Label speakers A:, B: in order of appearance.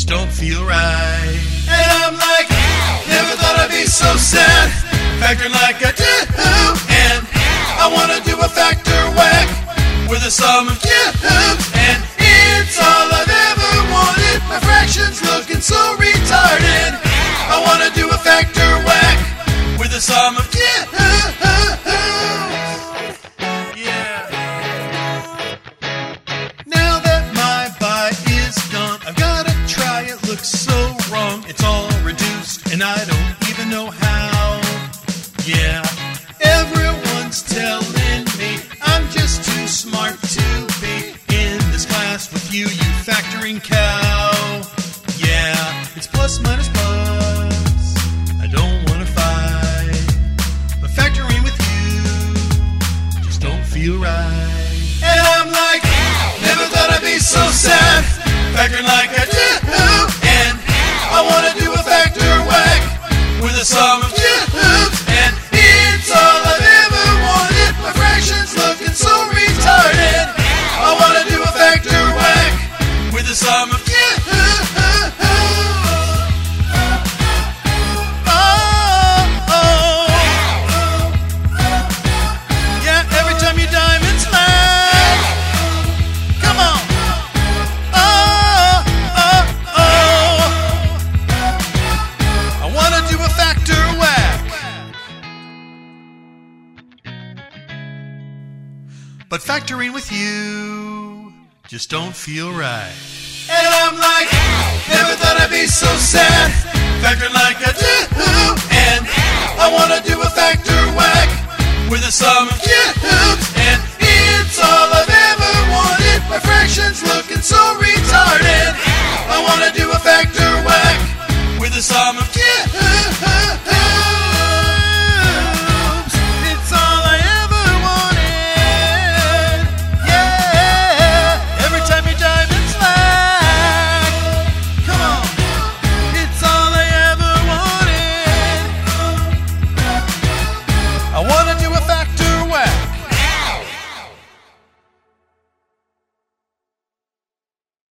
A: don't feel right. And I'm like, never thought I'd be so sad, factoring like I do. And I wanna do a factor whack with a sum of cubes. And it's all I've ever wanted. My fraction's looking so retarded. I wanna do a factor whack with a sum of cubes. Yeah. Now that my bite is gone, I've gotta try. It looks so wrong. It's all reduced, and I don't even know how. Yeah. Everyone's telling me I'm just too smart to be in this class with you, you factoring cow. Yeah, it's plus minus plus. I don't want to fight, but factoring with you just don't feel right. And I'm like, never thought I'd be so sad, factoring like I do. And I want to do a factor whack with a sum of cubes. And it's all I've ever wanted. My fraction's looking so retarded. I want to do a factor whack with a sum of cubes. Yeah, every time you diamonds land. Come on. I want to do a factor whack, but factoring with you just don't feel right. And I'm like, never thought I'd be so sad, factoring like I do. And I want to do a factor whack with a sum of cubes. And it's all I've ever wanted. My fraction's looking so